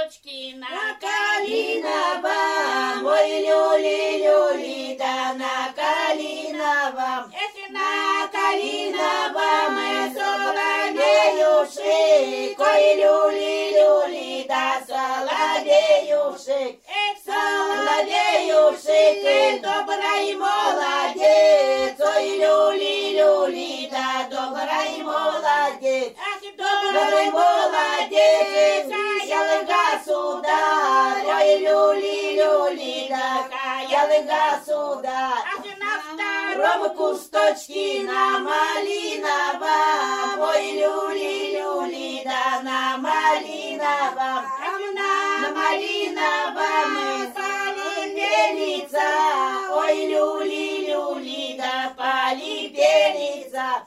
кусточки на калиновом, ой, люли-люли, да на калиновом, на калиновом соловеюшек, ой, люли-люли, да соловеюшек, соловеюшек, добрый молодец, ой, люли-люли, да добрый молодец, добрый молодец, государь, ой, люли-люли, да государь. На втором кусточке на малиновом, ой, люли-люли, да на малиновом, на малиновом полипелица, ой, люли-люли, да полипелица,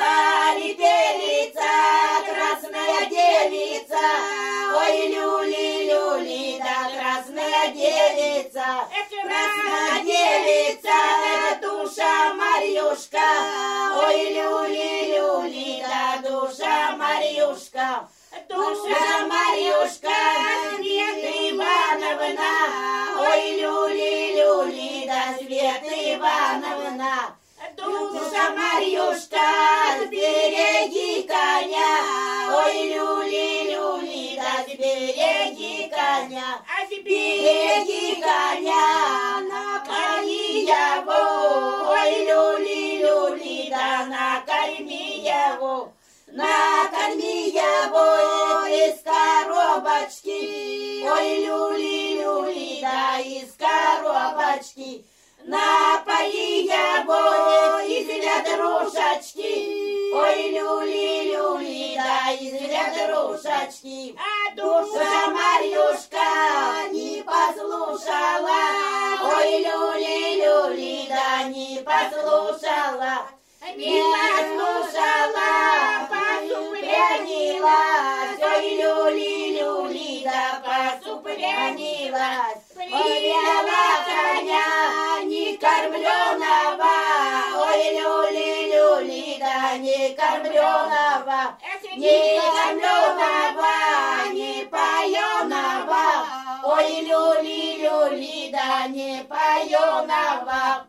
полипелица, красная девица, ой, люли-люли, да красная девица, красная девица, душа Марьюшка, ой, люли-люли, да душа Марьюшка, душа Марьюшка, Света Ивановна, ой, люли-люли, да Света Ивановна, душа Марьюшка, сбереги коня, ой, люли-люли, да сбереги коня, сбереги коня, накорми его, ой, люли-люли, да накорми его, накорми его из коробочки, ой, люли-люли, да из коробочки, напои его из ведрушечки, ой, люли-люли, да из ведрушечки, а душа Марьюшка не послушала, ой, люли-люли, да не послушала, не послушала, посупрянилась, ой, люли-люли, да посупрянилась, повела коня некормленного, ой, люли-люли, да некормленного, некормленного, непоеного, ой, люли-люли, да непоеного.